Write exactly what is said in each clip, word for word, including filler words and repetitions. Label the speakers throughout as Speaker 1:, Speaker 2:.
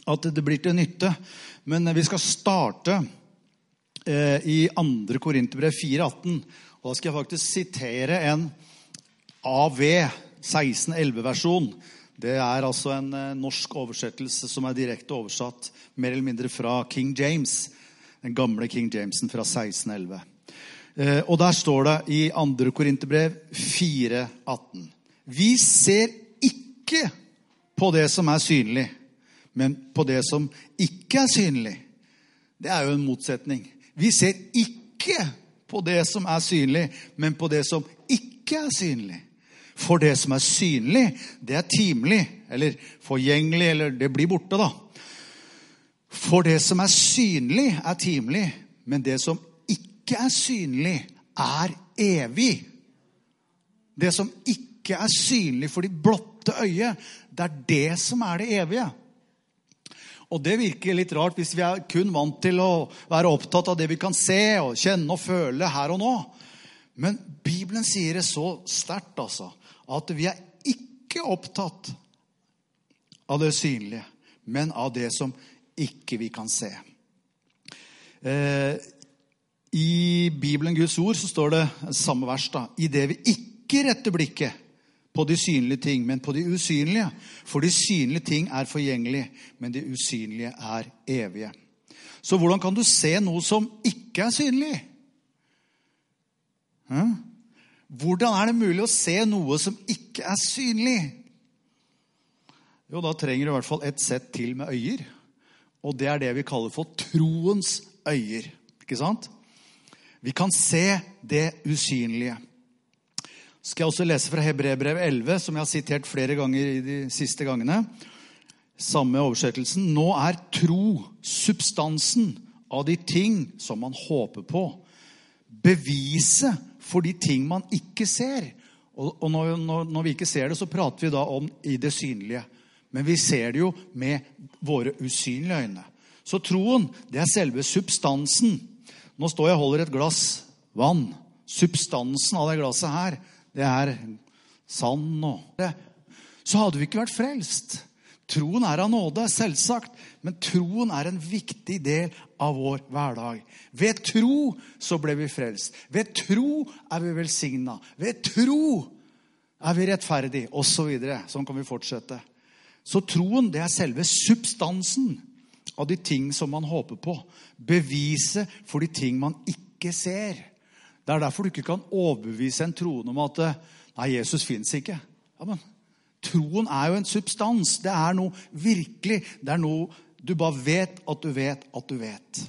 Speaker 1: at det blir til nytte. Men vi skal starte eh, i andre Korinterbrev fire atten. Og da skal jeg faktisk sitere en A V seksten elleve versjon. Det er altså en eh, norsk oversettelse som er direkte oversatt, mer eller mindre fra King James. Den gamle King Jamesen fra seksten elleve. Eh, og der står det i andre Korinterbrev fire atten. Vi ser ikke på det som er synlig, men på det som ikke er synlig. Det er jo en motsetning. Vi ser ikke på det som er synlig, men på det som ikke er synlig. For det som er synlig, det er timelig, eller forgjengelig, eller det blir borte da. For det som er synlig er timelig, men det som ikke er synlig er evig. Det som ikke er synlig for ditt blotte øye, det er det som er det evige. Og det virker litt rart hvis vi er kun vant til å være opptatt av det vi kan se og kjenne og føle her og nå. Men Bibelen sier det så sterkt altså, at vi er ikke opptatt av det synlige, men av det som ikke vi kan se. Eh, I Bibelen Guds ord så står det samme vers da. I det vi ikke retter blikket på de synlige ting, men på de usynlige. For de synlige ting er forgjengelige, men de usynlige er evige. Så hvordan kan du se noe som ikke er synlig? Hæ? Hvordan er det mulig å se noe som ikke er synlig? Jo, da trenger du i hvert fall et sett til med øyer. Og det er det vi kaller for troens øyer. Ikke sant? Vi kan se det usynlige. Skal jeg også lese fra Hebreerbrev elleve, som jeg har sitert flere ganger i de siste gangene. Samme oversettelsen. Nå er tro substansen av de ting som man håper på. Beviset for de ting man ikke ser. Og, og når, når, når vi ikke ser det, så prater vi da om i det synlige. Men vi ser det jo med våre usynlige øyne. Så troen, det er selve substansen. Nå står jeg og holder et glass vann. Substansen av det glasset her, det er sand og det. Så hadde vi ikke vært frelst. Troen er av nåde, selvsagt, men troen er en viktig del av vår hverdag. Ved tro så ble vi frelst. Ved tro er vi velsignet. Ved tro er vi rettferdige, og så videre. Sånn kan vi fortsette. Så troen, det er selve substansen av de ting som man håper på. Beviset for de ting man ikke ser. Det er derfor du ikke kan overbevise en troen om at nei, Jesus finnes ikke. Ja, men troen er jo en substans. Det er noe virkelig. Det er noe du bare vet at du vet at du vet.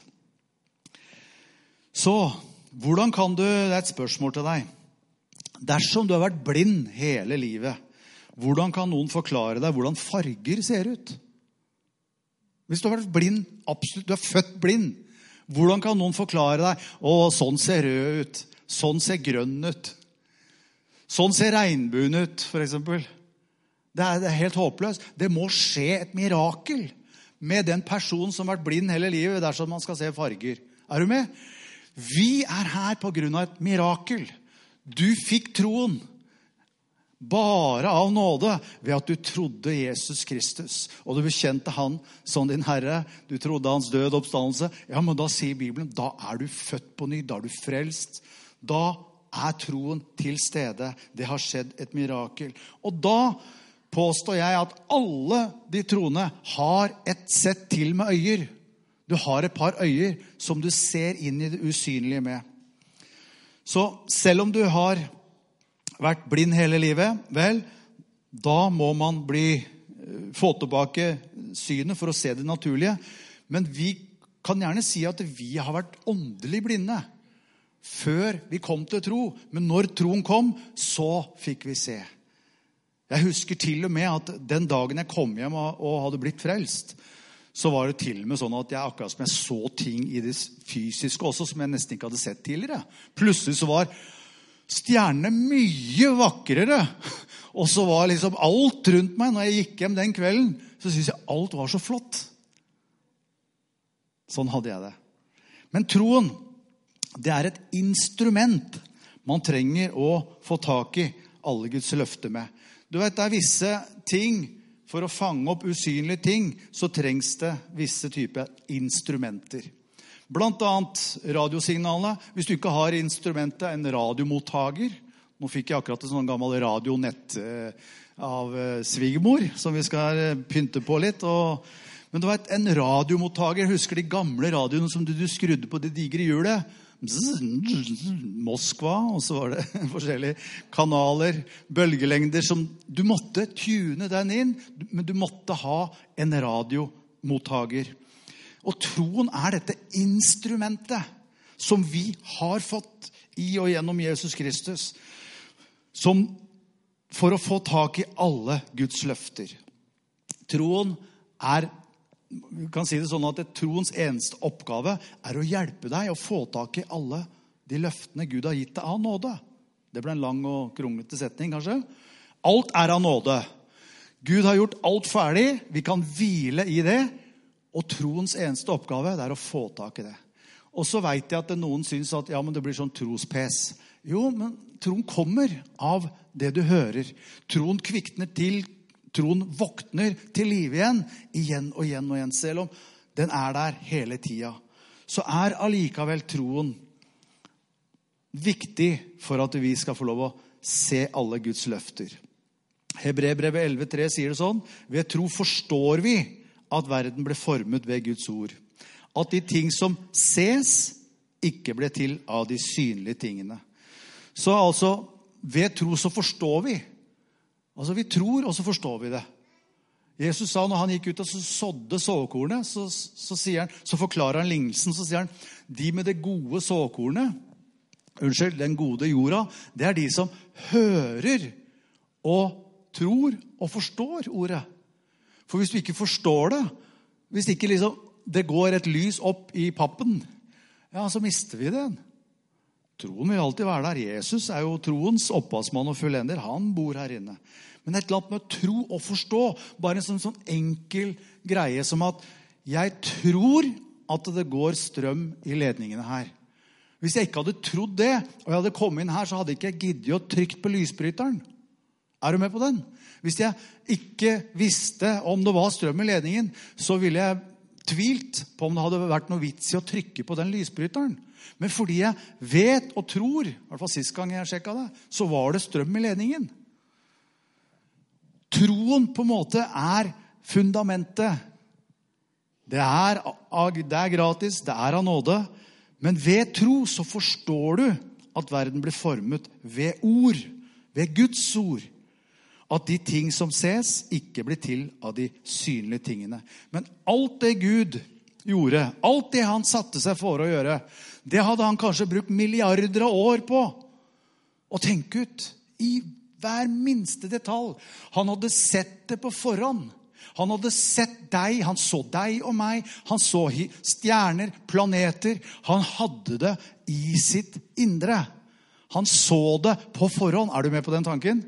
Speaker 1: Så, hvordan kan du, det er et spørsmål til deg. Dersom du har vært blind hele livet, hvordan kan noen forklare deg hvordan farger ser ut? Hvis du har vært blind, absolutt, du er født blind, hvordan kan noen forklare deg, å, sånn ser rød ut, sånn ser grønn ut, sånn ser regnbuen ut, for eksempel. Det er, det er helt håpløst. Det må skje et mirakel med den personen som har vært blind hele livet, dersom man skal se farger. Er du med? Vi er her på grunn av et mirakel. Du fikk troen bare av nåde ved at du trodde Jesus Kristus, og du bekjente han som din Herre. Du trodde hans død oppstandelse. Ja, men da sier Bibelen, da er du født på ny, da er du frelst. Da er troen til stede. Det har skjedd et mirakel. Og da påstår jeg at alle de troende har et sett til med øyer. Du har et par øyer som du ser inn i det usynlige med. Så selv om du har vært blind hele livet, vel, da må man bli, få tilbake synet for å se det naturlige. Men vi kan gjerne si at vi har vært åndelig blinde før vi kom til tro. Men når troen kom, så fikk vi se. Jeg husker til og med at den dagen jeg kom hjem og hadde blitt frelst, så var det til og med sånn at jeg akkurat som jeg så ting i det fysiske også, som jeg nesten ikke hadde sett tidligere. Plutselig så var stjernene mye vakrere. Og så var liksom alt rundt meg, når jeg gikk hjem den kvelden, så synes jeg alt var så flott. Sånn hadde jeg det. Men troen, det er et instrument man trenger å få tak i alle Guds løfter med. Du vet, det er visse ting for å fange opp usynlige ting, så trengs det visse typer instrumenter. Blant annet radiosignalet. Hvis du ikke har instrumentet, en radiomottager. Nå fikk jeg akkurat en sånn gammel radionett av svigermor, som vi skal pynte på litt. Og, men det var et, en radiomottager. Jeg husker de gamle radioene som du, du skrudde på det digre hjulet. Moskva, og så var det forskjellige kanaler, bølgelengder som du måtte tune den inn, men du måtte ha en radiomottager. Og troen er dette instrumentet som vi har fått i og gjennom Jesus Kristus, som for å få tak i alle Guds løfter. Troen er, vi kan si det sånn at troens eneste oppgave er å hjelpe deg å få tak i alle de løftene Gud har gitt deg av nåde. Det ble en lang og kronglete setning, kanskje. Alt er av nåde. Gud har gjort alt ferdig. Vi kan hvile i det. Og troens eneste oppgave er å få tak i det. Og så vet jeg at noen synes at ja, men det blir sånn trospes. Jo, men troen kommer av det du hører. Troen kvikner til. Troen våkner til liv igjen, igjen og igjen og igjen, selv om den er der hele tida. Så er allikevel troen viktig for at vi skal få lov å se alle Guds løfter. Hebreerbrevet elleve tre sier det sånn: ved tro forstår vi at verden ble formet ved Guds ord. At de ting som ses, ikke ble til av de synlige tingene. Så altså, ved tro så forstår vi. Altså vi tror, og så forstår vi det. Jesus sa når han gikk ut og så sådde såkornet, så, så, sier han, så forklarer han lignelsen, så sier han, de med det gode såkornet, unnskyld, den gode jorda, det er de som hører og tror og forstår ordet. For hvis du ikke forstår det, hvis ikke liksom det går et lys opp i pappen, ja, så mister vi den. Troen vil alltid være der. Jesus er jo troens opphavsmann og fullender. Han bor her inne. Men et eller annet med å tro og forstå, bare en sånn, sånn enkel greie som at jeg tror at det går strøm i ledningene her. Hvis jeg ikke hadde trodd det, og jeg hadde kommet inn her, så hadde ikke jeg giddet å trykke på lysbryteren. Er du med på den? Hvis jeg ikke visste om det var strøm i ledningen, så ville jeg tvilt på om det hadde vært noe vits i å trykke på den lysbryteren. Men fordi jeg vet og tror, i hvert fall sist gang jeg sjekket det, så var det strøm i ledningen. Troen på en måte er fundamentet. Det er, det er gratis, det er av nåde. Men ved tro så forstår du at verden blir formet ved ord, ved Guds ord. At de ting som ses ikke blir til av de synlige tingene. Men alt det Gud gjorde, alt det han satte seg for å gjøre, det hadde han kanskje brukt milliarder av år på å tenke ut i hver minste detalj. Han hadde sett det på forhånd. Han hadde sett deg, han så deg og meg, han så stjerner, planeter. Han hadde det i sitt indre. Han så det på forhånd. Er du med på den tanken?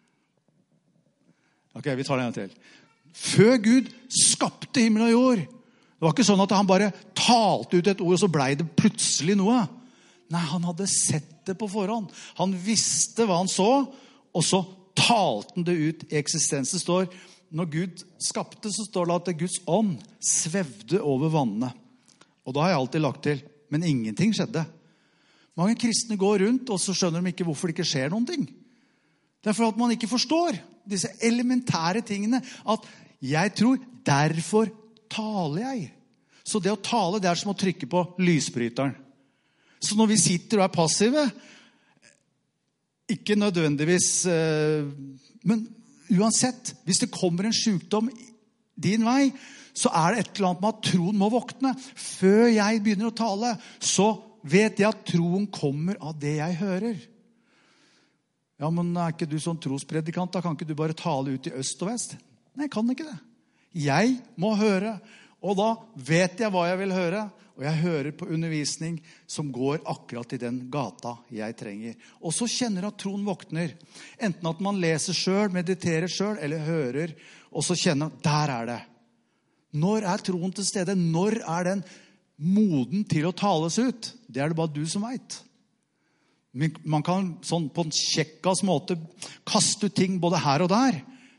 Speaker 1: Ok, vi tar det en til. Før Gud skapte himmel og jord, det var ikke sånn at han bare talte ut et ord, og så ble det plutselig noe. Nei, han hadde sett det på forhånd. Han visste hva han så, og så talte han det ut i eksistens. Det står, når Gud skapte, så står det at Guds ånd svevde over vannene. Og da har jeg alltid lagt til, men ingenting skjedde. Mange kristne går rundt, og så skjønner de ikke hvorfor det ikke skjer noen ting. Det er for at man ikke forstår disse elementære tingene, at jeg tror, derfor taler jeg. Så det å tale, det er som å trykke på lysbryteren. Så når vi sitter og er passive, ikke nødvendigvis, men uansett, hvis det kommer en sykdom din vei, så er det et eller annet med at troen må våkne. Før jeg begynner å tale, så vet jeg at troen kommer av det jeg hører. Ja, men er ikke du sånn trospredikant? Da kan ikke du bare tale ut i øst og vest? Nei, jeg kan ikke det. Jeg må høre, og da vet jeg hva jeg vil høre, og jeg hører på undervisning som går akkurat i den gata jeg trenger. Og så kjenner jeg at troen våkner. Enten at man leser selv, mediterer selv, eller hører, og så kjenner jeg, der er det. Når er troen til stede? Når er den moden til å tales ut? Det er det bare du som vet. Man kan sånn på en kjekkas måte kaste ut ting både her og der.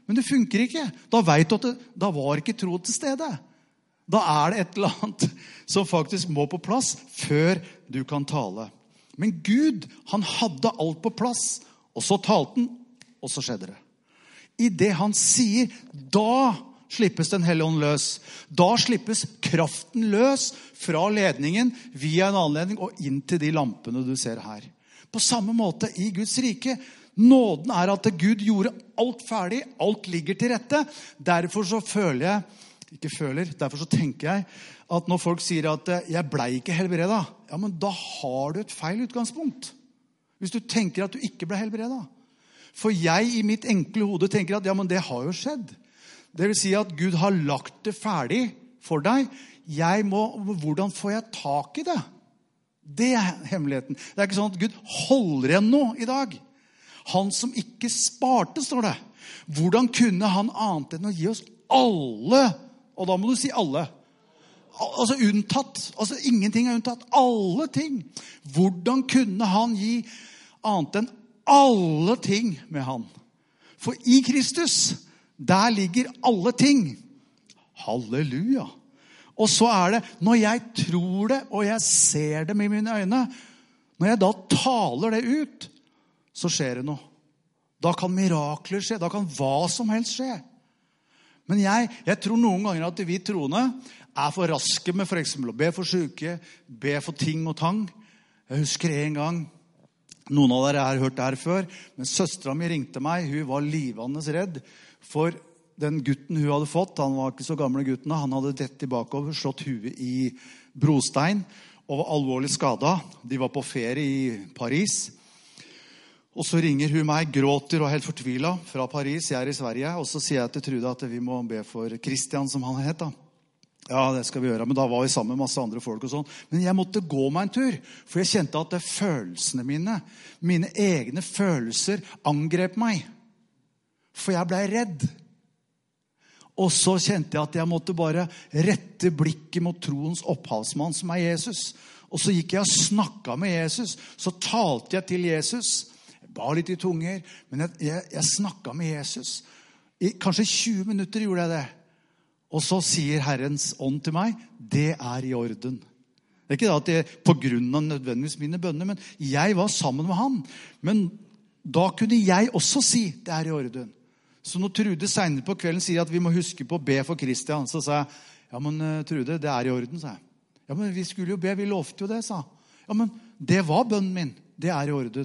Speaker 1: Men det funker ikke. Da vet du at det, da var ikke tro til stede. Da er det et eller annet som faktisk må på plass før du kan tale. Men Gud, han hadde alt på plass, og så talte han, og så skjedde det. I det han sier, da slippes den hellige ånd løs. Da slippes kraften løs fra ledningen via en anledning og inn til de lampene du ser her. På samme måte i Guds rike. Nåden er at Gud gjorde alt ferdig, alt ligger til rette. Derfor så føler jeg, ikke føler, derfor så tenker jeg at når folk sier at jeg ble ikke helbredet, ja, men da har du et feil utgangspunkt. Hvis du tenker at du ikke ble helbredet. For jeg i mitt enkle hode tenker at ja, men det har jo skjedd. Det vil si at Gud har lagt det ferdig for deg. Jeg må, hvordan får jeg tak i det? Det er hemmeligheten. Det er ikke sånn at Gud holder igjen noe i dag. Han som ikke sparte, står det. Hvordan kunne han annet enn å gi oss alle, og da må du si alle, altså unntatt, altså ingenting er unntatt, alle ting. Hvordan kunne han gi annet enn alle ting med han? For i Kristus, der ligger alle ting. Halleluja. Og så er det, når jeg tror det, og jeg ser det med mine øyne, når jeg da taler det ut, så skjer det noe. Da kan mirakler skje, da kan hva som helst skje. Men jeg, jeg tror noen ganger at vi troende er for raske med for eksempel å be for syke, be for ting og tang. Jeg husker en gang, noen av dere har hørt det her før, men søstera mi ringte meg, hun var livende redd for den gutten hun hadde fått. Han var ikke så gamle gutten, han hadde dett tilbakeover, slått huet i brostein og var alvorlig skadet. De var på ferie i Paris. Og så ringer hun meg, gråter og helt fortvilet fra Paris, jeg er i Sverige, og så sier jeg til Trude at vi må be for Christian, som han het da. Ja, det skal vi gjøre, men da var vi sammen med masse andre folk og sånn. Men jeg måtte gå meg en tur, for jeg kjente at det følelsene mine, mine egne følelser angrep meg. For jeg ble redd. Og så kjente jeg at jeg måtte bare rette blikket mot troens opphavsmann, som er Jesus. Og så gikk jeg og snakket med Jesus, så talte jeg til Jesus. Jeg ba litt i tunger, men jeg, jeg, jeg snakket med Jesus. I kanskje tjue minutter gjorde jeg det. Og så sier Herrens ånd til meg, det er i orden. Det er ikke at det er på grunn av nødvendigvis mine bønner, men jeg var sammen med han. Men da kunne jeg også si, det er i orden. Så når Trude senere på kvelden sier at vi må huske på å be for Kristian, så sa jeg, ja, men Trude, det er i orden, sa jeg. Ja, men vi skulle jo be, vi lovte jo det, sa jeg. Ja, men det var bønnen min, det er i orden.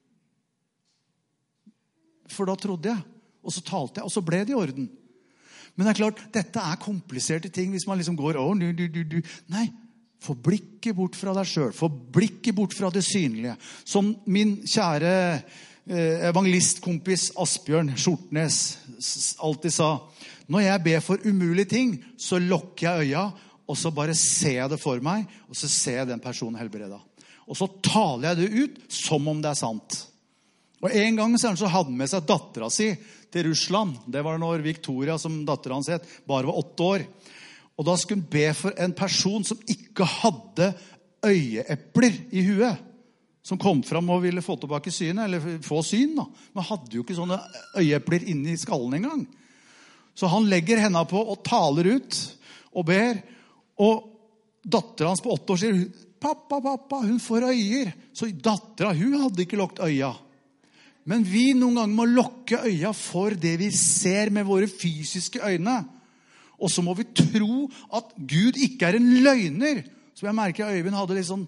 Speaker 1: For da trodde jeg, og så talte jeg, og så ble det i orden. Men det er klart, dette er kompliserte ting hvis man liksom går, å, du, du, du, du. Nei, få blikket bort fra deg selv, få blikket bort fra det synlige. Som min kjære evangelistkompis Asbjørn Skjortnes alltid sa, når jeg ber for umulige ting, så lukker jeg øya, og så bare ser jeg det for meg, og så ser jeg den personen helbredet. Og så taler jeg det ut som om det er sant. Og en gang så hadde han med seg datteren si til Russland. Det var når Victoria, som datteren hans het, bare var åtte år. Og da skulle hun be for en person som ikke hadde øyeepler i huet. Som kom fram og ville få tilbake synet, eller få syn da. Men hadde jo ikke sånne øyeepler inne i skallen en gang. Så han legger henne på og taler ut og ber. Og datteren hans på åtte år sier, pappa, pappa, hun får øyer. Så datteren, hun hadde ikke lukket øya. Men vi noen ganger må lukke øya for det vi ser med våre fysiske øyne. Og så må vi tro at Gud ikke er en løgner. Så jeg merker at Øyvind hadde litt sånn...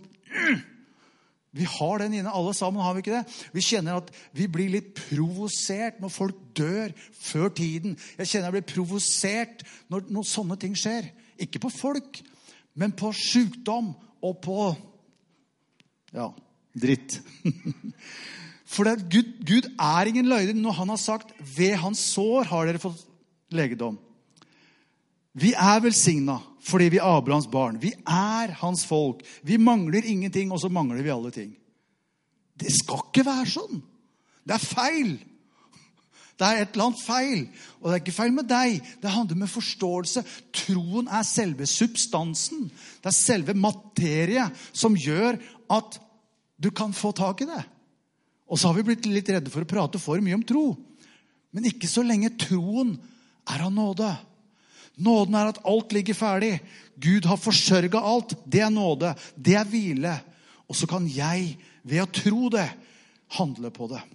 Speaker 1: Vi har den inne, alle sammen har vi ikke det. Vi kjenner at vi blir litt provosert når folk dør før tiden. Jeg kjenner jeg blir provosert når, når sånne ting skjer. Ikke på folk, men på sykdom og på, ja, dritt. For det, Gud, Gud er ingen løgner når han har sagt, ved hans sår har dere fått legedom. Vi er velsignet fordi vi er Abrahams barn. Vi er hans folk. Vi mangler ingenting, og så mangler vi alle ting. Det skal ikke være sånn. Det er feil. Det er et eller annet feil. Og det er ikke feil med deg. Det handler med forståelse. Troen er selve substansen. Det er selve materie som gjør at du kan få tak i det. Og så har vi blitt litt redde for å prate for mye om tro. Men ikke så lenge troen er av nåde. Nåden er at alt ligger ferdig. Gud har forsørget alt. Det er nåde. Det er hvile. Og så kan jeg, ved å tro det, handle på det.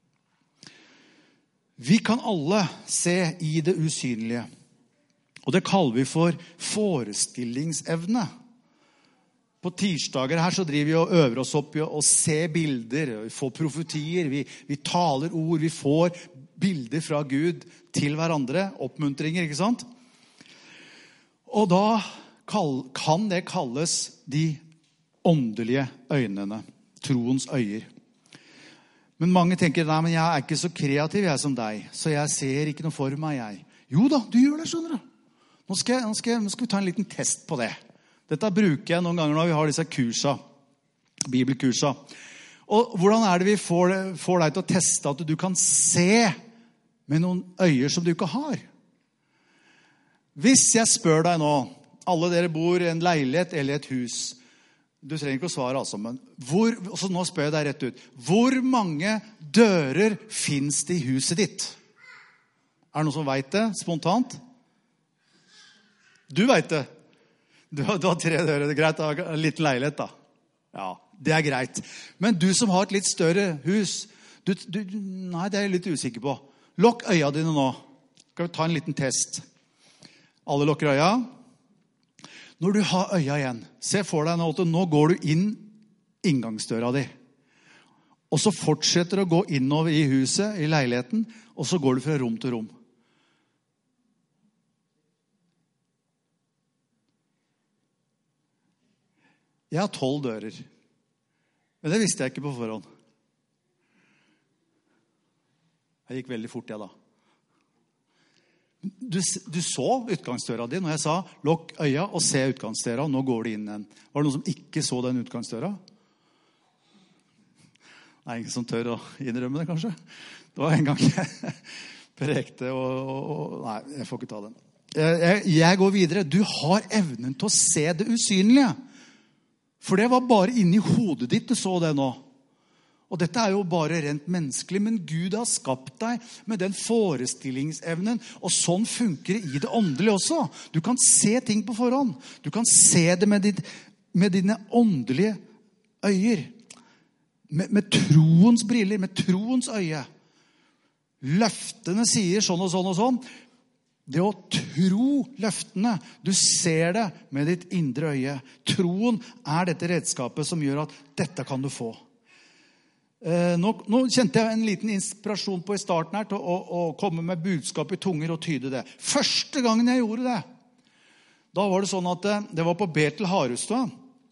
Speaker 1: Vi kan alle se i det usynlige. Og det kaller vi for forestillingsevne. På tirsdager her så driver vi og øver oss opp i å se bilder, vi får profetier, vi, vi taler ord, vi får bilder fra Gud til hverandre, oppmuntringer, ikke sant? Og da kan det kalles de åndelige øynene, troens øyer. Men mange tenker, nei, men jeg er ikke så kreativ jeg som deg, så jeg ser ikke noe for meg jeg. Jo da, du gjør det, skjønner du. Nå skal, nå skal, nå skal vi ta en liten test på det. Dette bruker jeg noen ganger når vi har disse kursa, bibelkursa. Og hvordan er det vi får, får deg til å teste at du kan se med noen øyer som du ikke har? Hvis jeg spør deg nå, alle dere bor i en leilighet eller et hus, du trenger ikke å svare altså, men hvor, så nå spør jeg deg rett ut, hvor mange dører finnes det i huset ditt? Er det noen som vet det spontant? Du vet det. Du har, du har tre dører, det er greit, du har en liten leilighet da. Ja, det er greit. Men du som har et litt større hus, du, du, nei, det er jeg litt usikker på. Lokk øya dine nå. Skal vi ta en liten test. Alle lukker øya. Når du har øya igjen, se for deg nå at nå går du inn inngangsdøra di. Og så fortsetter du å gå innover i huset, i leiligheten, og så går du fra rom til rom. Jeg har tolv dører. Men det visste jeg ikke på forhånd. Jeg gikk veldig fort, jeg da. Du, du så utgangsdøra di når jeg sa, lukk øya og se utgangsdøra, og nå går det inn en. Var det noen som ikke så den utgangsdøra? Nei, ingen som tør å innrømme det, kanskje. Det var en gang jeg prekte, og, og, og nei, jeg får ikke ta den. Jeg, jeg går videre. Du har evnen til å se det usynlige. For det var bare inni hodet ditt du så det nå. Og dette er jo bare rent menneskelig, men Gud har skapt deg med den forestillingsevnen, og sånn funker det i det åndelige også. Du kan se ting på forhånd. Du kan se det med, ditt, med dine åndelige øyer. Med, med troens briller, med troens øye. Løftene sier sånn og sånn og sånn. Det å tro løftene, du ser det med ditt indre øye. Troen er dette redskapet som gjør at dette kan du få. Eh, nå, nå kjente jeg en liten inspirasjon på i starten her til å, å komme med budskap i tunger og tyde det. Første gangen jeg gjorde det, da var det sånn at det, det var på Betel Harestad.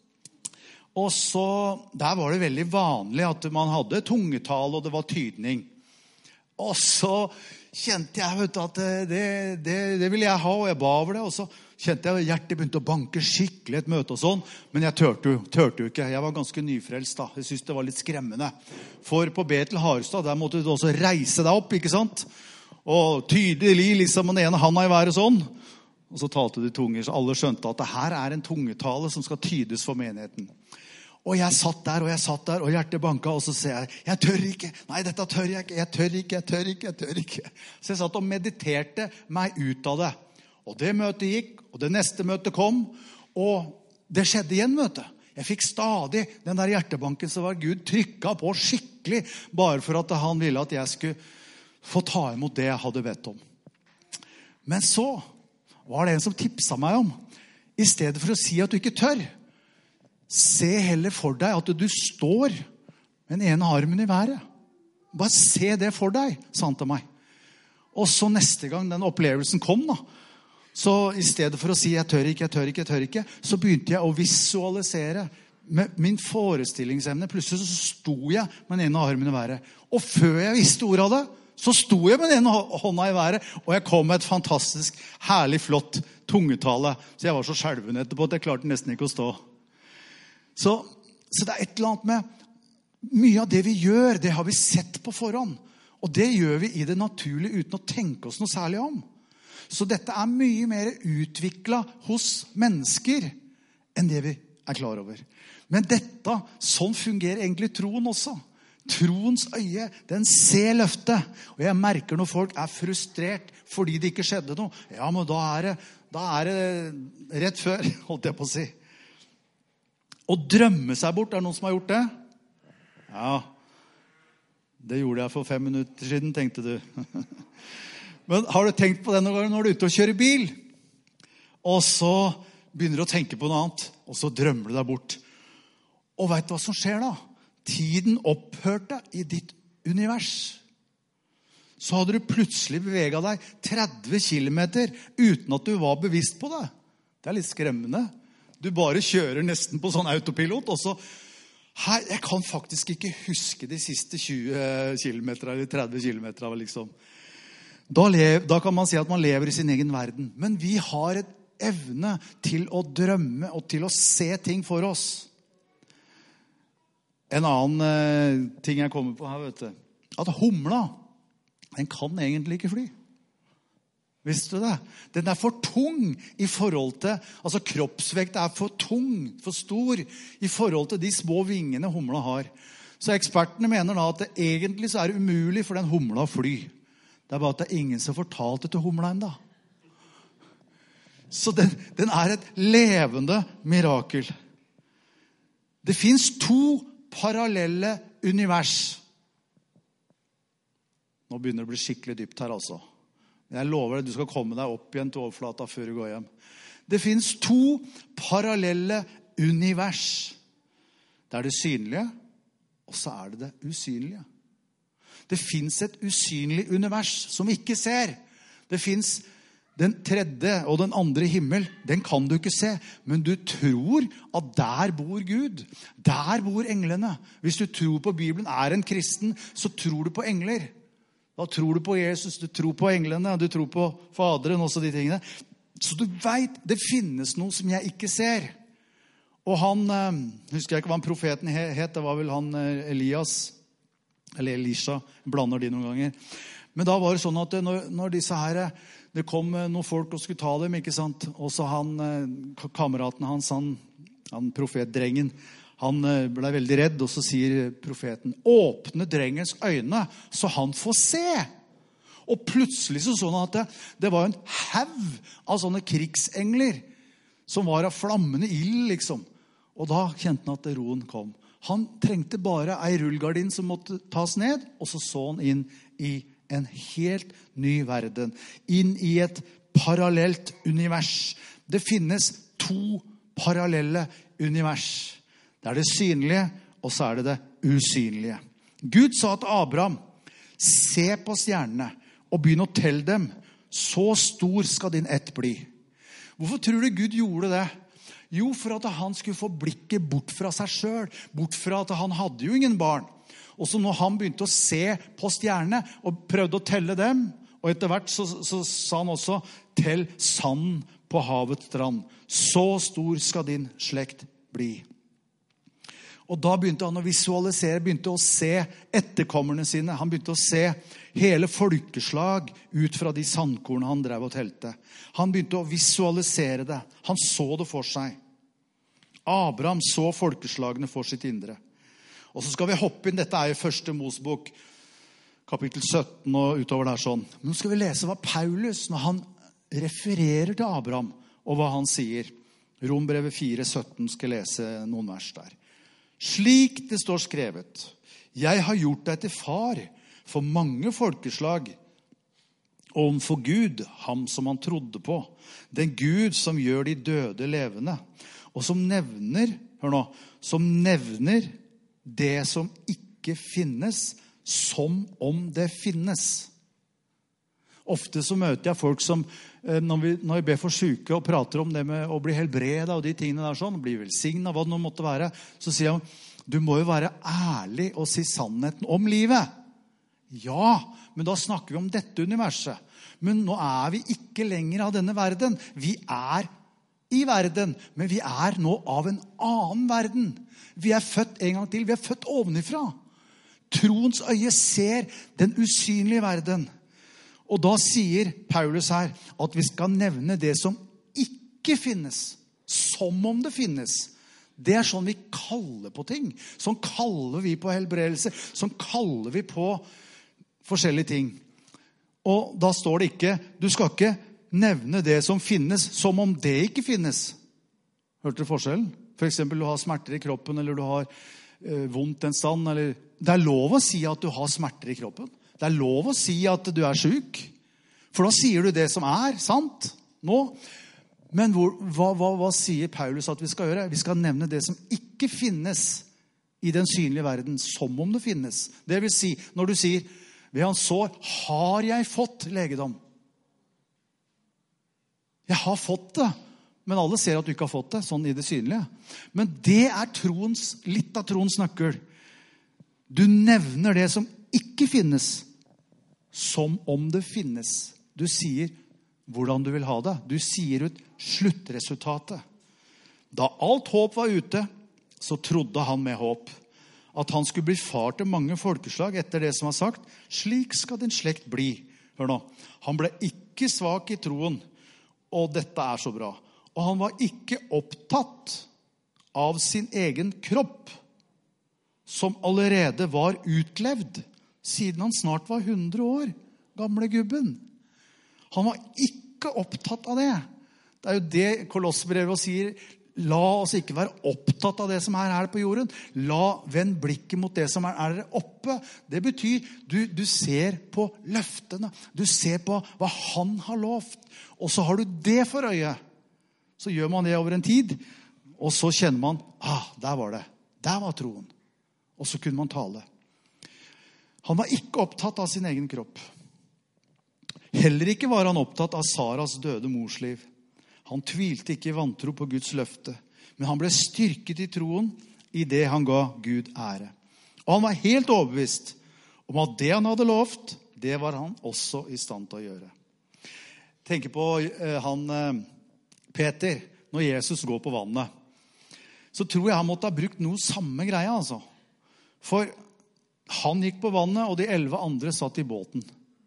Speaker 1: Og så, der var det veldig vanlig at man hadde tungetale og det var tydning. Og så kjente jeg vet du, at det, det, det ville jeg ha, og jeg ba over det. Og så kjente jeg hjertet begynte å banke skikkelig et møte og sånn. Men jeg tørte, tørte jo ikke. Jeg var ganske nyfrelst da. Jeg synes det var litt skremmende. For på Betel Harestad, der måtte du også reise deg opp, ikke sant? Og tydelig liksom den ene handa i været sånn. Og så talte du tunger, så alle skjønte at det her er en tungetale som skal tydes for menigheten. Og jeg satt der, og jeg satt der, og hjertet banket, og så sier jeg, jeg tør ikke, nei, dette tør jeg ikke, jeg tør ikke, jeg tør ikke, jeg tør ikke. Så jeg satt og mediterte meg ut av det. Og det møtet gikk, og det neste møtet kom, og det skjedde igjen møtet. Jeg fikk stadig den der hjertebanken som var Gud trykket på skikkelig, bare for at han ville at jeg skulle få ta imot det jeg hadde bedt om. Men så var det en som tipset meg om, i stedet for å si at du ikke tør, se heller for deg at du står med den ene armen i været. Bare se det for deg, sa han til meg. Og så neste gang den opplevelsen kom da, så i stedet for å si jeg tør ikke, jeg tør ikke, jeg tør ikke, så begynte jeg å visualisere med min forestillingsevne. Plutselig så sto jeg med den ene armen i været. Og før jeg visste ordet av det, så sto jeg med den ene hånda i været, og jeg kom med et fantastisk, herlig, flott tungetale. Så jeg var så skjelven etterpå at jeg klarte nesten ikke å stå. Så, så det er et eller annet med mye av det vi gjør, det har vi sett på forhånd. Og det gjør vi i det naturlige uten å tenke oss noe særlig om. Så dette er mye mer utviklet hos mennesker enn det vi er klar over. Men dette, sånn fungerer egentlig troen også. Troens øye, den ser løftet. Og jeg merker når folk er frustrert fordi det ikke skjedde noe. Ja, men da er det, da er det rett før, holdt jeg på å si. Å drømme seg bort, er det noen som har gjort det? Ja, det gjorde jeg for fem minutter siden, tenkte du. Men har du tenkt på det når du er ute og kjører bil? Og så begynner du å tenke på noe annet, og så drømmer du deg bort. Og vet du hva som skjer da? Tiden opphørte i ditt univers. Så hadde du plutselig beveget deg tretti kilometer uten at du var bevisst på det. Det er litt skremmende. Du bare kjører nesten på sånn autopilot, og så her, jeg kan faktisk ikke huske de siste tjue kilometer eller tretti kilometer liksom. Da, lev, da kan man si at man lever i sin egen verden. Men vi har et evne til å drømme og til å se ting for oss. En annen eh, ting jeg kommer på her, vet du. At humla, den kan egentlig ikke fly. Visste du det? Den er for tung i forhold til, altså kroppsvekt er for tung, for stor i forhold til de små vingene humla har. Så ekspertene mener da at det egentlig så er det umulig for den humla å fly. Det er bare at det er ingen som fortalte til humla enda. Så den, den er et levende mirakel. Det finnes to parallelle univers. Nå begynner det å bli skikkelig dypt her altså. Jeg lover deg, du skal komme deg opp igjen til overflata før du går hjem. Det finnes to parallelle univers. Det er det synlige, og så er det det usynlige. Det finnes et usynlig univers som vi ikke ser. Det finnes den tredje og den andre himmel, den kan du ikke se, men du tror at der bor Gud. Der bor englene. Hvis du tror på Bibelen, er en kristen, så tror du på engler. Da tror du på Jesus, du tror på englene, du tror på Faderen, også de tingene. Så du vet, det finnes noe som jeg ikke ser. Og han, husker jeg ikke hva han profeten het, det var vel han Elias, eller Elisha, blander de noen ganger. Men da var det sånn at når, når disse her, det kom noen folk og skulle ta dem, ikke sant? Og så han, kameraten hans, han, han profetdrengen, han ble veldig redd, og så sier profeten, åpne drengens øyne, så han får se. Og plutselig så sånn at det, det var en haug av sånne krigsengler, som var av flammende ild, liksom. Og da kjente han at roen kom. Han trengte bare en rullgardin som måtte tas ned, og så så han inn i en helt ny verden. Inn i et parallelt univers. Det finnes to parallelle univers. Det er det synlige, og så er det det usynlige. Gud sa til Abraham, se på stjernene, og begynn å telle dem. Så stor skal din ett bli. Hvorfor tror du Gud gjorde det? Jo, for at han skulle få blikket bort fra seg selv. Bort fra at han hadde jo ingen barn. Og så når han begynte å se på stjernene og prøvde å telle dem, og etter hvert så, så sa han også, tell sanden på havets strand. Så stor skal din slekt bli. Og da begynte han å visualisere, begynte å se etterkommerne sine. Han begynte å se hele folkeslag ut fra de sandkornene han drev og telte. Han begynte å visualisere det. Han så det for seg. Abraham så folkeslagene for sitt indre. Og så skal vi hoppe inn, dette er i første Mosebok, kapittel sytten og utover der sånn. Men nå skal vi lese hva Paulus, når han refererer til Abraham, og hva han sier. Rombrevet fire sytten skal lese noen vers der. Slik det står skrevet, jeg har gjort deg til far for mange folkeslag, og for Gud, ham som han trodde på, den Gud som gjør de døde levende, og som nevner, hør nå, som nevner det som ikke finnes, som om det finnes. Ofte så møter jeg folk som, når vi, når vi ber for syke og prater om det med å bli helbredet og de tingene der sånn, bli velsignet, hva det nå måtte være, så sier jeg, du må jo være ærlig og si sannheten om livet. Ja, men da snakker vi om dette universet. Men nå er vi ikke lenger av denne verden. Vi er i verden, men vi er nå av en annen verden. Vi er født en gang til, vi er født ovenifra. Troens øye ser den usynlige verden. Og da sier Paulus her at vi skal nevne det som ikke finnes, som om det finnes. Det er sånn vi kaller på ting. Sånn kaller vi på helbredelse. Sånn kaller vi på forskjellige ting. Og da står det ikke, du skal ikke nevne det som finnes, som om det ikke finnes. Hørte du forskjellen? For eksempel du har smerter i kroppen, eller du har eh, vondt en stand. Eller... Det er lov å si at du har smerter i kroppen. Det er lov å si at du er syk. For da sier du det som er sant nå. Men hvor, hva, hva, hva sier Paulus at vi skal gjøre? Vi skal nevne det som ikke finnes i den synlige verden, som om det finnes. Det vil si, når du sier, ved hans sår har jeg fått legedom. Jeg har fått det, men alle ser at du ikke har fått det, sånn i det synlige. Men det er troens, litt av troens nøkkel. Du nevner det som ikke finnes, som om det finnes. Du sier hvordan du vil ha det. Du sier ut sluttresultatet. Da alt håp var ute, så trodde han med håp at han skulle bli far til mange folkeslag etter det som var sagt. Slik skal din slekt bli. Hør nå. Han ble ikke svak i troen, og dette er så bra. Og han var ikke opptatt av sin egen kropp, som allerede var utlevd, siden han snart var hundre år, gamle gubben. Han var ikke opptatt av det. Det er jo det Kolossebrevet sier, la oss ikke være opptatt av det som er her på jorden. La vend blikket mot det som er der oppe. Det betyr, du, du ser på løftene. Du ser på hva han har lovt. Og så har du det for øye. Så gjør man det over en tid, og så kjenner man, ah, der var det. Der var troen. Og så kunne man tale. Han var ikke opptatt av sin egen kropp. Heller ikke var han opptatt av Saras døde morsliv. Han tvilte ikke i vantro på Guds løfte, men han ble styrket i troen i det han ga Gud ære. Og han var helt overbevist om at det han hadde lovt, det var han også i stand til å gjøre. Tenk på eh, han eh, Peter, når Jesus går på vannet. Så tror jeg han måtte ha brukt noe samme greie, altså. For han gikk på vannet, og de elleve andre satt i båten.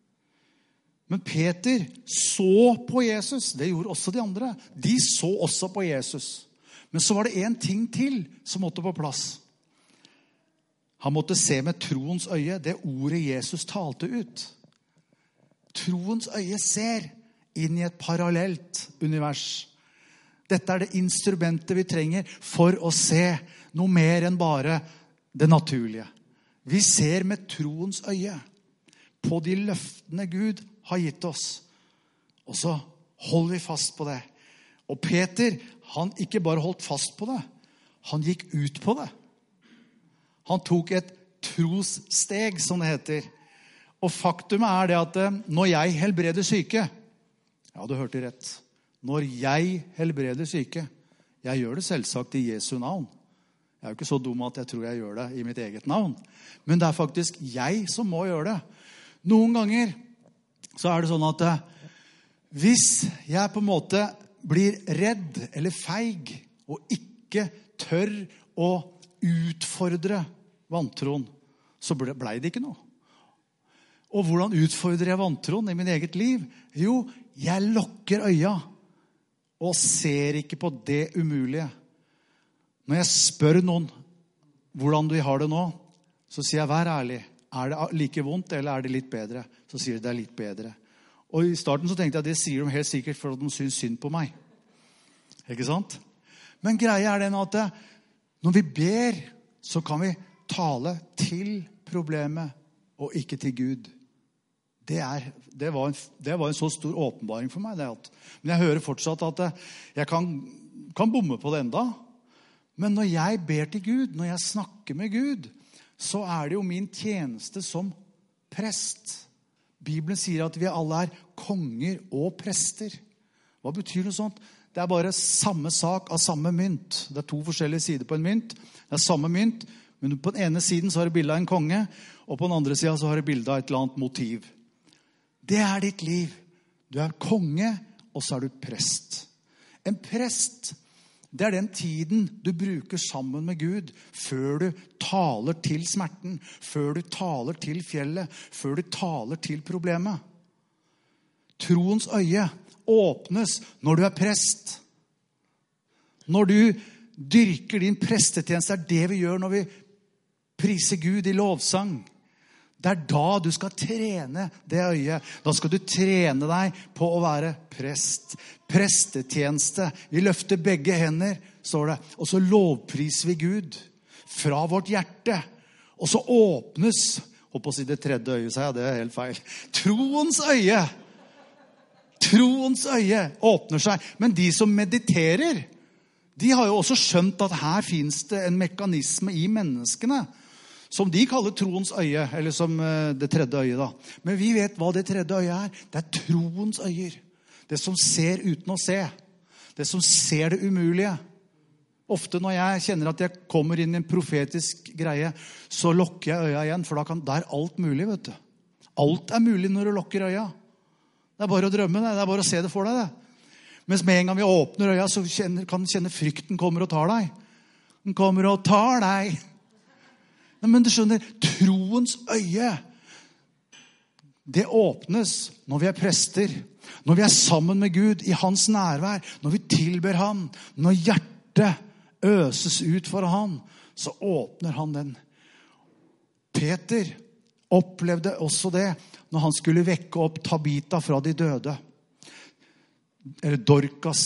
Speaker 1: Men Peter så på Jesus. Det gjorde også de andre. De så også på Jesus. Men så var det en ting til som måtte på plass. Han måtte se med troens øye det ordet Jesus talte ut. Troens øye ser inn i et parallelt univers. Dette er det instrumentet vi trenger for å se noe mer enn bare det naturlige. Vi ser med troens øye på de løftene Gud har gitt oss. Og så holder vi fast på det. Og Peter, han ikke bare holdt fast på det, han gikk ut på det. Han tok et trossteg, som det heter. Og faktum er det at når jeg helbreder syke, ja, du hørte rett, når jeg helbreder syke, jeg gjør det selvsagt i Jesu navn. Jeg er jo ikke så dum at jeg tror jeg gjør det i mitt eget navn. Men det er faktisk jeg som må gjøre det. Noen ganger så er det sånn at hvis jeg på en måte blir redd eller feig og ikke tør å utfordre vantroen, så ble, ble det ikke noe. Og hvordan utfordrer jeg vantroen i min eget liv? Jo, jeg lukker øya og ser ikke på det umulige. Når jeg spør noen hvordan de har det nå, så sier jeg, vær ærlig. Er det like vondt, eller er det litt bedre? Så sier de det er litt bedre. Og i starten så tenkte jeg at det sier de helt sikkert for at de synes synd på meg. Ikke sant? Men greia er den at når vi ber, så kan vi tale til problemet og ikke til Gud. Det, er, det, var, en, det var en så stor åpenbaring for meg. Det at, men jeg hører fortsatt at jeg kan, kan bomme på det enda. Men når jeg ber til Gud, når jeg snakker med Gud, så er det jo min tjeneste som prest. Bibelen sier at vi alle er konger og prester. Hva betyr det sånt? Det er bare samme sak av samme mynt. Det er to forskjellige sider på en mynt. Det er samme mynt, men på den ene siden så har du bildet av en konge, og på den andre siden så har du bildet av et eller annet motiv. Det er ditt liv. Du er konge, og så er du prest. En prest, det er den tiden du bruker sammen med Gud før du taler til smerten, før du taler til fjellet, før du taler til problemet. Troens øye åpnes når du er prest. Når du dyrker din prestetjeneste. Det er det vi gjør når vi priser Gud i lovsang. Det er da du skal trene det øyet. Da skal du trene deg på å være prest. Prestetjeneste. Vi løfter begge hender, står det. Og så lovpriser vi Gud fra vårt hjerte. Og så åpnes, håper å si det tredje øyet, så ja, det er helt feil. Troens øye. Troens øye åpner seg. Men de som mediterer, de har jo også skjønt at her finnes det en mekanisme i menneskene, som de kaller troens øye, eller som det tredje øyet da. Men vi vet hva det tredje øyet er. Det er troens øyer. Det som ser uten å se. Det som ser det umulige. Ofte når jeg kjenner at jeg kommer inn i en profetisk greie, så lukker jeg øya igjen, for da kan, det er alt mulig, vet du. Alt er mulig når du lukker øya. Det er bare å drømme det, det er bare å se det for deg det. Mens med en gang vi åpner øya, så kjenner, kan du kjenne frykten kommer og tar deg. Den kommer og tar deg. Men du skjønner, troens øye, det åpnes når vi er prester, når vi er sammen med Gud i hans nærvær, når vi tilber han, når hjertet øses ut for han, så åpner han den. Peter opplevde også det når han skulle vekke opp Tabita fra de døde. Eller Dorcas.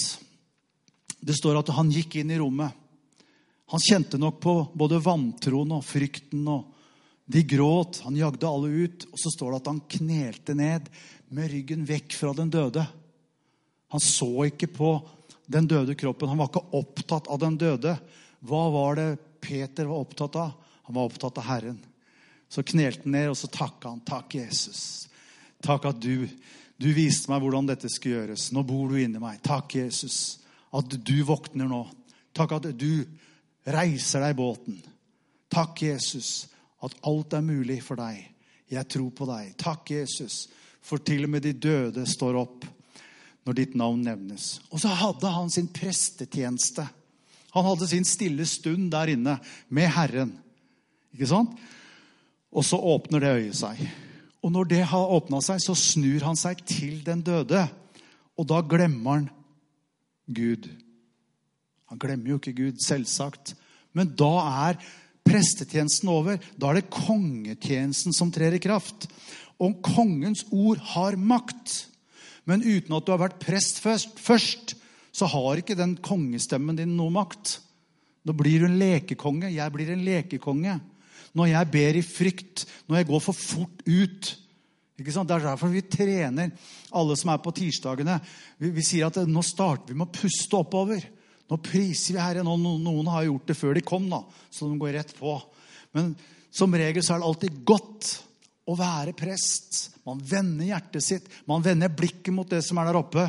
Speaker 1: Det står at han gikk inn i rommet. Han kjente nok på både vantroen og frykten, og de gråt. Han jagde alle ut, og så står det at han knelte ned med ryggen vekk fra den døde. Han så ikke på den døde kroppen. Han var ikke opptatt av den døde. Hva var det Peter var opptatt av? Han var opptatt av Herren. Så knelte han ned, og så takket han. Takk, Jesus. Takk at du, du viste meg hvordan dette skulle gjøres. Nå bor du inni meg. Takk, Jesus, at du våkner nå. Takk at du reiser deg i båten. Takk, Jesus, at alt er mulig for deg. Jeg tror på deg. Takk, Jesus, for til og med de døde står opp når ditt navn nevnes. Og så hadde han sin prestetjeneste. Han hadde sin stille stund der inne med Herren. Ikke sant? Og så åpner det øyet seg. Og når det har åpnet seg, så snur han seg til den døde. Og da glemmer han Gud. Han glemmer jo ikke Gud, selvsagt. Men da er prestetjenesten over. Da er det kongetjenesten som trer i kraft. Og kongens ord har makt. Men uten at du har vært prest først, først så har ikke den kongestemmen din noe makt. Da blir du en lekekonge. Jeg blir en lekekonge. Når jeg ber i frykt, når jeg går for fort ut. Ikke sant? Det er derfor vi trener alle som er på tirsdagene. Vi, vi sier at nå starter vi med å puste oppover. Nå priser vi Herren, og noen, noen har gjort det før de kom da, så de går rett på. Men som regel så er det alltid godt å være prest. Man vender hjertet sitt, man vender blikket mot det som er der oppe.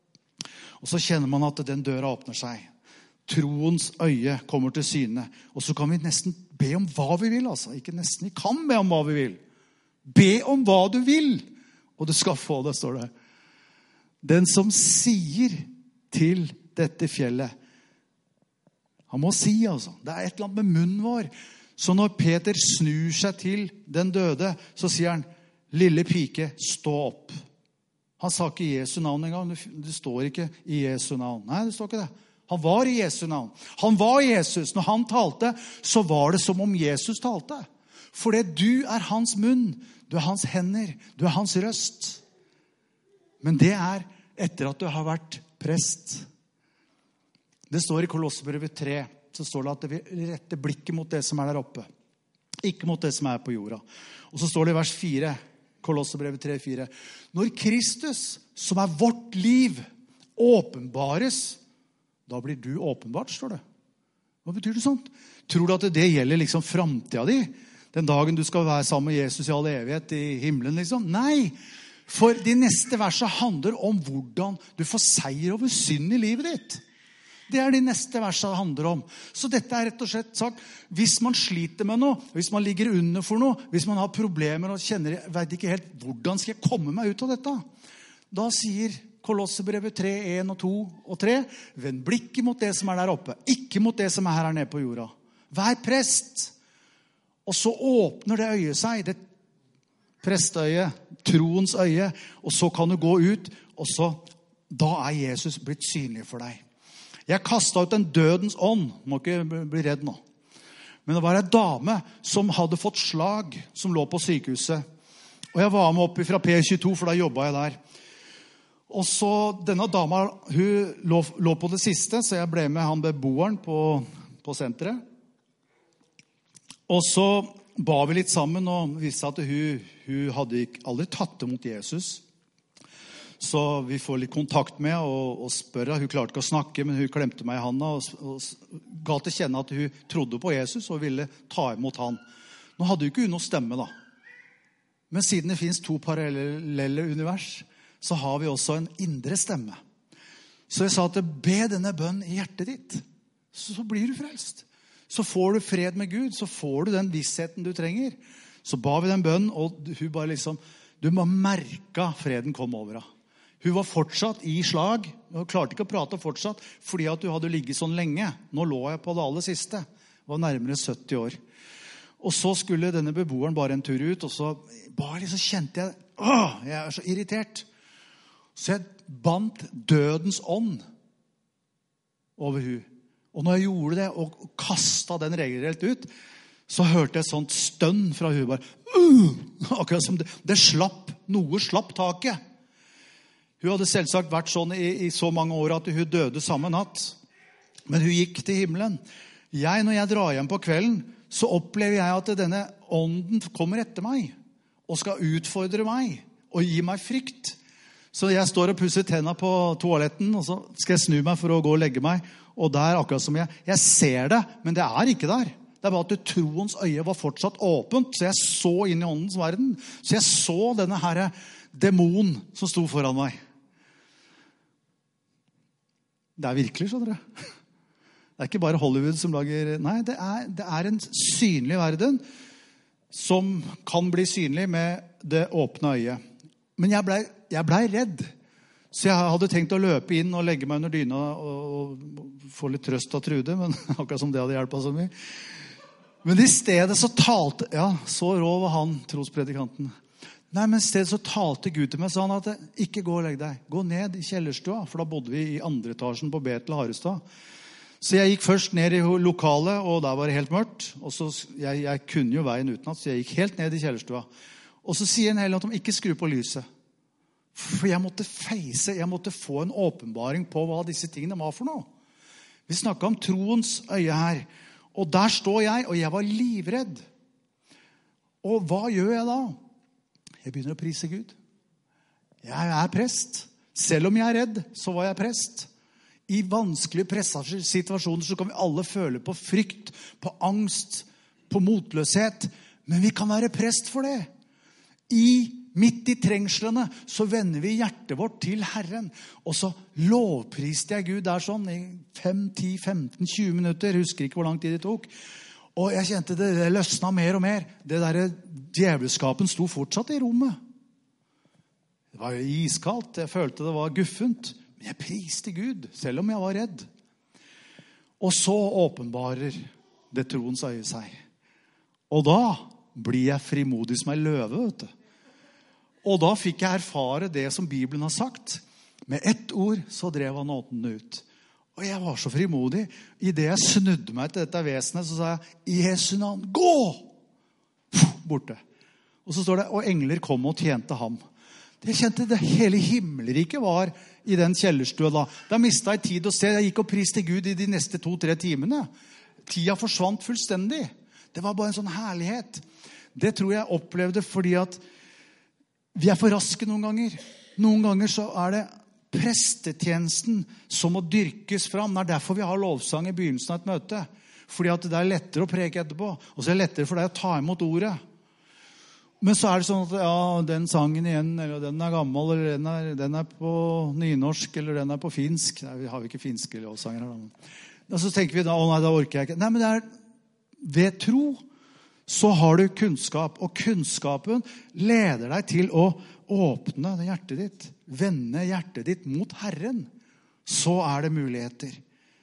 Speaker 1: Og så kjenner man at den døra åpner seg. Troens øye kommer til syne. Og så kan vi nesten be om hva vi vil. Altså. Ikke nesten, vi kan be om hva vi vil. Be om hva du vil, og du skal få det, står det. Den som sier til dette fjellet, han må si altså. Det er et eller annet med munnen vår. Så når Peter snur seg til den døde, så sier han, lille pike, stå opp. Han sa ikke i Jesu navn en gang. Det står ikke i Jesu navn. Nei, det står ikke det. Han var i Jesu navn. Han var Jesus. Når han talte, så var det som om Jesus talte. For det du er hans munn, du er hans hender, du er hans røst. Men det er etter at du har vært prest. Det står i Kolosserbrevet tre, så står det at vi retter blikket mot det som er der oppe. Ikke mot det som er på jorda. Og så står det i vers fire, Kolosserbrevet tre, fire. Når Kristus, som er vårt liv, åpenbares, da blir du åpenbart, står det. Hva betyr det sånt? Tror du at det gjelder liksom fremtiden di? Den dagen du skal være sammen med Jesus i all evighet i himmelen, liksom? Nei, for de neste versene handler om hvordan du får seier over synd i livet ditt. Det er de neste versene det handler om. Så dette er rett og slett sagt, hvis man sliter med noe, hvis man ligger under for noe, hvis man har problemer og kjenner, jeg vet ikke helt, hvordan skal jeg komme meg ut av dette? Da sier Kolosserbrevet tre, en og to og tre, vend blikket mot det som er der oppe, ikke mot det som er her nede på jorda. Vær prest. Og så åpner det øyet seg, det prestøyet, troens øye, og så kan du gå ut, og så, da er Jesus blitt synlig for deg. Jeg kastet ut en dødens ånd. Må ikke bli redd nå. Men det var en dame som hadde fått slag, som lå på sykehuset. Og jeg var med opp fra P tjueto, for da jobbet jeg der. Og så, denne dama, hun lå, lå på det siste, så jeg ble med han beboeren på, på senteret. Og så ba vi litt sammen, og visste at hun, hun hadde aldri tatt imot Jesus. Så vi får litt kontakt med og, og spørre. Hun klarte ikke å snakke, men hun klemte meg i handa og, og ga til kjenne at hun trodde på Jesus og ville ta imot han. Nå hadde jo ikke hun noe stemme da. Men siden det finnes to parallelle univers, så har vi også en indre stemme. Så jeg sa at be denne bønnen i hjertet ditt, så blir du frelst. Så får du fred med Gud, så får du den vissheten du trenger. Så ba vi den bønnen, og hun bare liksom, du må merke freden kom over henne. Hun var fortsatt i slag. Hun klarte ikke å prate fortsatt, fordi at hun hadde ligget sånn lenge. Nå lå jeg på det aller siste. Hun var nærmere sytti år. Og så skulle denne beboeren bare en tur ut, og så bare liksom kjente jeg, åh, jeg er så irritert. Så jeg bandt dødens ånd over hun. Og når jeg gjorde det, og kastet den regelrett ut, så hørte jeg et sånt stønn fra hun bare, uh, akkurat som det, det slapp, noe slapp taket. Hun hadde selvsagt vært sånn i, i så mange år at hun døde samme natt. Men hun gikk til himmelen. Jeg, når jeg drar hjem på kvelden, så opplever jeg at denne ånden kommer etter meg og skal utfordre meg og gi meg frykt. Så jeg står og pusser tennene på toaletten, og så skal jeg snu meg for å gå og legge meg. Og der, akkurat som jeg, jeg ser det, men det er ikke der. Det er bare at troens øye var fortsatt åpent, så jeg så inn i åndens verden. Så jeg så denne her demon som sto foran meg. Det er virkelig, skjønner du. Det er ikke bare Hollywood som lager... Nei, det er, det er en synlig verden som kan bli synlig med det åpne øyet. Men jeg ble, jeg ble redd. Så jeg hadde tenkt å løpe inn og legge meg under dyna og, og få litt trøst av Trude, men akkurat som det hadde hjulpet så mye. Men i stedet så talte... Ja, så rå var han, trospredikanten. Nei, men i stedet så talte Gud til meg, sa han at ikke gå og legg deg. Gå ned i kjellerstua, for da bodde vi i andre etasjen på Betel Harestad. Så jeg gikk først ned i lokalet, og der var det helt mørkt. Og så, jeg, jeg kunne jo veien utenat, så jeg gikk helt ned i kjellerstua. Og så sier en hele at de ikke skru på lyset. For jeg måtte feise, jeg måtte få en åpenbaring på hva disse tingene var for noe. Vi snakket om troens øye her. Og der står jeg, og jeg var livredd. Og hva gjør jeg da? Jeg begynner å prise Gud. Jeg er prest. Selv om jeg er redd, så var jeg prest. I vanskelige pressituasjoner så kan vi alle føle på frykt, på angst, på motløshet. Men vi kan være prest for det. I, midt i trengslene så vender vi hjertet vårt til Herren. Og så lovpriste jeg Gud der sånn i fem, ti, femten, tjue minutter. Jeg husker ikke hvor lang tid det tok. Og jeg kjente det, det løsnet mer og mer. Det der djevelskapen sto fortsatt i rommet. Det var jo iskaldt. Jeg følte det var guffent. Men jeg priste Gud, selv om jeg var redd. Og så åpenbarer det troens øye seg. Og da blir jeg frimodig som en løve, vet du. Og da fikk jeg erfare det som Bibelen har sagt. Med ett ord så drev han ånden ut. Og jeg var så frimodig. I det jeg snudde meg til dette vesenet, så sa jeg, i Jesu navn, gå! Borte. Og så står det, og engler kom og tjente ham. Jeg kjente det hele himmelriket var i den kjellerstua da. Da mistet jeg tid å se. Jeg gikk og priste Gud i de neste to-tre timene. Tida forsvant fullstendig. Det var bare en sånn herlighet. Det tror jeg opplevde fordi at vi er for raske noen ganger. Noen ganger så er det prestetjenesten som må dyrkes fram. Det er derfor vi har lovsang i begynnelsen av et møte. Fordi at det er lettere å preke etterpå. Og så er det lettere for deg å ta imot ordet. Men så er det sånn at ja, den sangen igjen, eller den er gammel, eller den er, den er på nynorsk, eller den er på finsk. Nei, vi har jo ikke finske lovsanger her. Og så tenker vi da, å nei, da orker jeg ikke. Nei, men det er ved tro så har du kunnskap, og kunnskapen leder deg til å åpne hjertet ditt, vende hjertet ditt mot Herren. Så er det muligheter.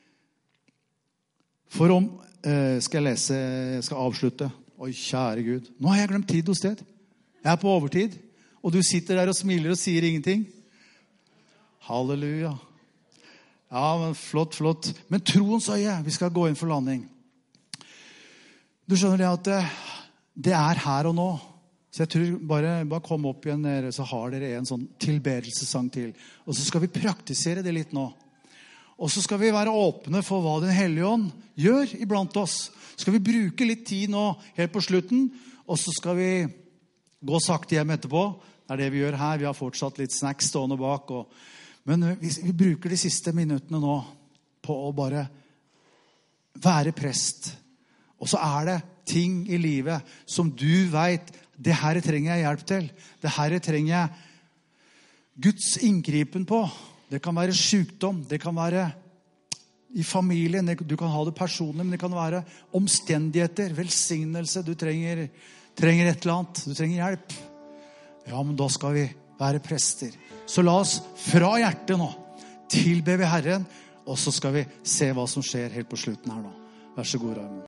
Speaker 1: For om, eh, skal jeg lese, jeg skal avslutte. Oi, kjære Gud, nå har jeg glemt tid og sted. Jeg er på overtid, og du sitter der og smiler og sier ingenting. Halleluja. Ja, men flott, flott. Men troens øye, vi skal gå inn for landing. Du skjønner det at det, det er her og nå. Så jeg tror bare, bare kom opp igjen dere, så har dere en sånn tilbedelsessang til. Og så skal vi praktisere det litt nå. Og så skal vi være åpne for hva Den Hellige Ånd gjør iblant oss. Så skal vi bruke litt tid nå, helt på slutten, og så skal vi gå sakte hjem etterpå. Det er det vi gjør her. Vi har fortsatt litt snacks stående bak. Og, men vi, vi bruker de siste minuttene nå på å bare være prest. Og så er det ting i livet som du vet, det her trenger jeg hjelp til. Det her trenger jeg Guds inngripen på. Det kan være sykdom, det kan være i familien, du kan ha det personlig, men det kan være omstendigheter, velsignelse, du trenger, trenger et eller annet, du trenger hjelp. Ja, men da skal vi være prester. Så la oss fra hjertet nå tilbe vi Herren, og så skal vi se hva som skjer helt på slutten her nå. Vær så god, Raimond.